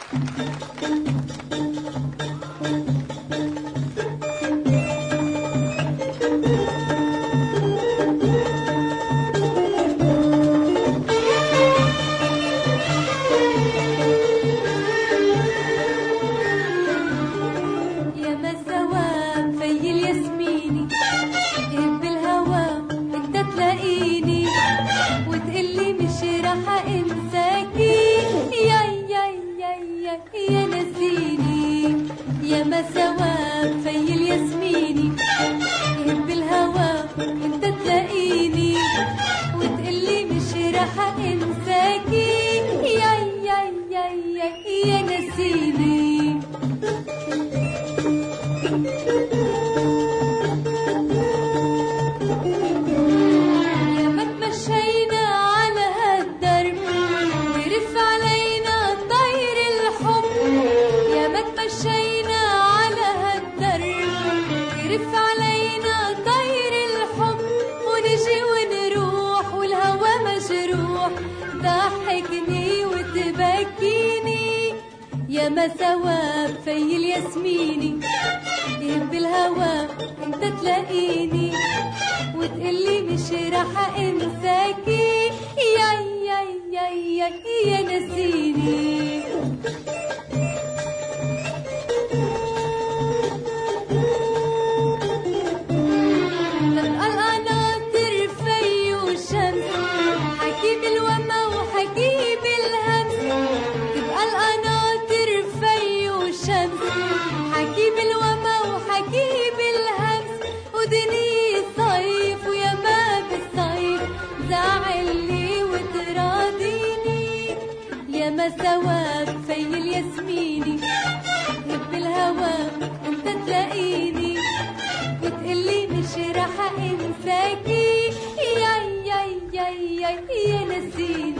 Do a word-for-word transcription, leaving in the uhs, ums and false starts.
ياما سوا في الياسميني يهب الهوى انت تلاقيني وتقلي مش راح انساكي يا يا يا يا يا نسيني. ياما سوا في الياسميني هب الهوى انت تلاقيني وتقلي مش راح انساكي يا يا يا يا يا نسيني.